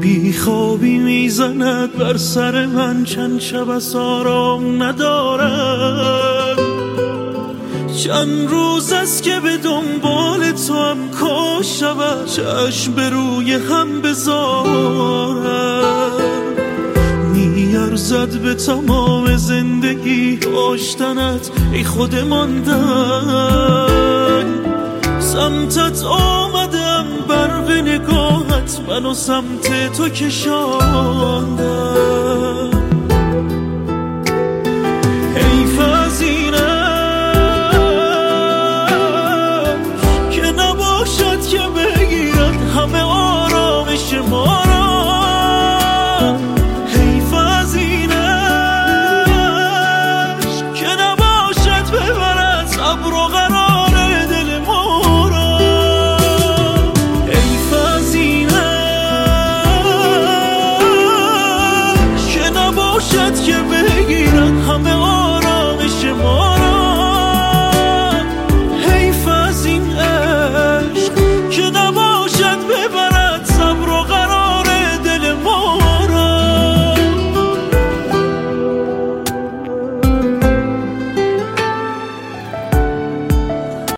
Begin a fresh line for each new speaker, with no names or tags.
بی خوابی میزند بر سر من، چند شب از آرام ندارم. چند روز است که به دنبال تو هم، کاش شود چشم به روی هم بذارم. میارزد به تمام زندگی داشتنت ای خود ماندن. سمتت آمدم برق نگاهت منو سمت تو کشاندم. حیف از اینش که نباشد که بگیرد همه آرامش ما را. حیف از اینش که نباشد ببرد صبر و قرار دل ما را. حیف از اینش که نباشد که